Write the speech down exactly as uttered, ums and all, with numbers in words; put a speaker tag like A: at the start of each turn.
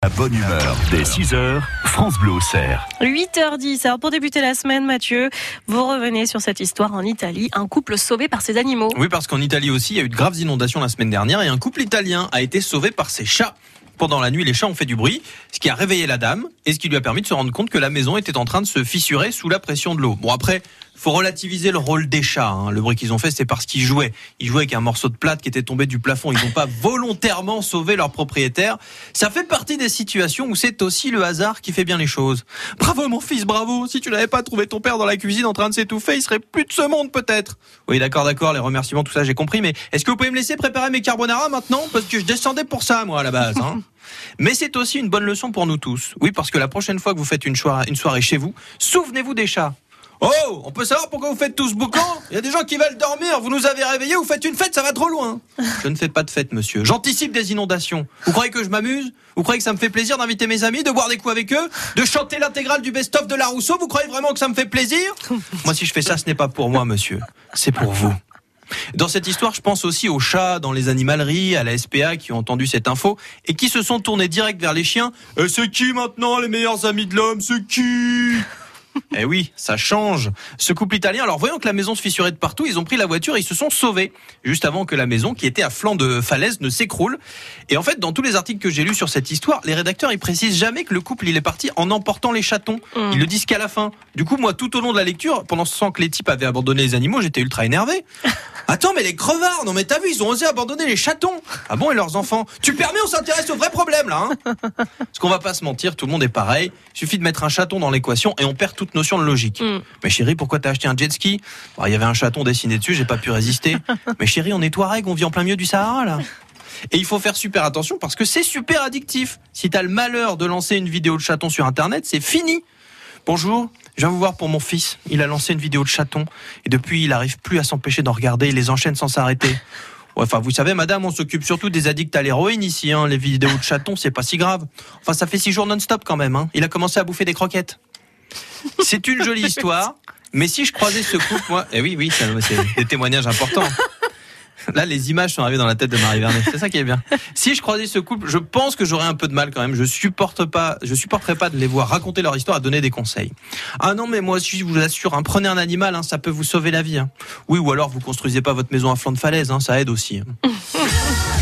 A: La bonne humeur dès six heures, France Bleu Auxerre.
B: huit heures dix. Alors pour débuter la semaine, Mathieu, vous revenez sur cette histoire en Italie, un couple sauvé par ses animaux.
C: Oui, parce qu'en Italie aussi, il y a eu de graves inondations la semaine dernière et un couple italien a été sauvé par ses chats. Pendant la nuit, les chats ont fait du bruit, ce qui a réveillé la dame et ce qui lui a permis de se rendre compte que la maison était en train de se fissurer sous la pression de l'eau. Bon, après, faut relativiser le rôle des chats. Hein. Le bruit qu'ils ont fait, c'est parce qu'ils jouaient. Ils jouaient avec un morceau de plâtre qui était tombé du plafond. Ils n'ont pas volontairement sauvé leur propriétaire. Ça fait partie des situations où c'est aussi le hasard qui fait bien les choses. Bravo mon fils, bravo. Si tu n'avais pas trouvé ton père dans la cuisine en train de s'étouffer, il serait plus de ce monde peut-être. Oui, d'accord, d'accord, les remerciements, tout ça, j'ai compris. Mais est-ce que vous pouvez me laisser préparer mes carbonara maintenant ? Parce que je descendais pour ça, moi, à la base. Hein. Mais c'est aussi une bonne leçon pour nous tous. Oui, parce que la prochaine fois que vous faites une soirée, une soirée chez vous, souvenez-vous des chats. Oh, on peut savoir pourquoi vous faites tout ce boucan ? Il y a des gens qui veulent dormir, vous nous avez réveillés, vous faites une fête, ça va trop loin. Je ne fais pas de fête, monsieur. J'anticipe des inondations. Vous croyez que je m'amuse ? Vous croyez que ça me fait plaisir d'inviter mes amis, de boire des coups avec eux, de chanter l'intégrale du best-of de La Rousseau ? Vous croyez vraiment que ça me fait plaisir ? Moi, si je fais ça, ce n'est pas pour moi, monsieur. C'est pour vous. Dans cette histoire, je pense aussi aux chats dans les animaleries, à la S P A qui ont entendu cette info et qui se sont tournés direct vers les chiens. Euh, c'est qui maintenant les meilleurs amis de l'homme ? C'est qui ? Eh oui, ça change. Ce couple italien, alors voyant que la maison se fissurait de partout, ils ont pris la voiture et ils se sont sauvés juste avant que la maison, qui était à flanc de falaise, ne s'écroule. Et en fait, dans tous les articles que j'ai lus sur cette histoire, les rédacteurs, ils précisent jamais que le couple, il est parti en emportant les chatons. Mmh. Ils le disent qu'à la fin. Du coup, moi, tout au long de la lecture, pendant ce temps que les types avaient abandonné les animaux, j'étais ultra énervé. Attends, mais les crevards, non mais t'as vu, ils ont osé abandonner les chatons. Ah bon, et leurs enfants ? Tu permets, on s'intéresse au vrai problème, là, hein ? Parce qu'on va pas se mentir, tout le monde est pareil. Il suffit de mettre un chaton dans l'équation et on perd toute notion de logique. Mm. Mais chérie, pourquoi t'as acheté un jet ski ? Il y avait un chaton dessiné dessus, j'ai pas pu résister. Mais chérie, on est Touareg, on vit en plein milieu du Sahara, là. Et il faut faire super attention parce que c'est super addictif. Si t'as le malheur de lancer une vidéo de chaton sur Internet, c'est fini. Bonjour, je viens vous voir pour mon fils. Il a lancé une vidéo de chaton et depuis, il arrive plus à s'empêcher d'en regarder. Il les enchaîne sans s'arrêter. Ouais, enfin, vous savez, madame, on s'occupe surtout des addicts à l'héroïne ici. Hein. Les vidéos de chatons, c'est pas si grave. Enfin, ça fait six jours non-stop quand même. Hein. Il a commencé à bouffer des croquettes. C'est une jolie histoire, mais si je croisais ce couple, moi... Eh oui, oui, c'est des témoignages importants. Là, les images sont arrivées dans la tête de Marie Vernet. C'est ça qui est bien. Si je croisais ce couple, je pense que j'aurais un peu de mal quand même. Je supporte pas, je supporterais pas de les voir raconter leur histoire et donner des conseils. Ah non, mais moi aussi, je vous assure, hein, prenez un animal, hein, ça peut vous sauver la vie. Hein. Oui, ou alors vous construisez pas votre maison à flanc de falaise, hein, ça aide aussi. Hein.